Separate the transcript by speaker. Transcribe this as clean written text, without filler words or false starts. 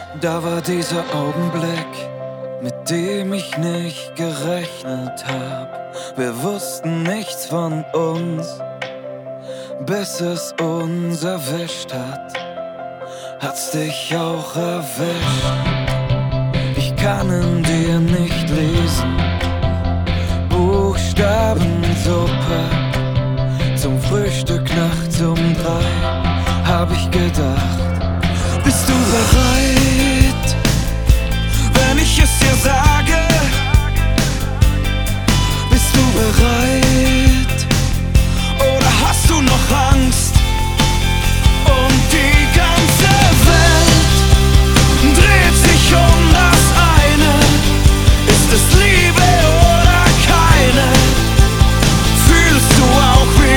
Speaker 1: Da war dieser Augenblick, mit dem ich nicht gerechnet hab. Wir wussten nichts von uns, bis es uns erwischt hat. Hat's dich auch erwischt? Ich kann in dir nicht lesen, Buchstabensuppe. Zum Frühstück nachts um 3 hab ich gedacht, bist du bereit, wenn ich es dir sage? Bist du bereit?